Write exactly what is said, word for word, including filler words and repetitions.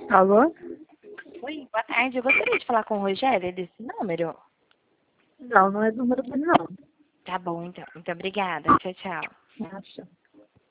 Alô? Oi, boa tarde. Eu gostaria de falar com o Rogério desse número. Não, não é número dele, não. Tá bom, então. Muito obrigada. Tchau, tchau. Acha.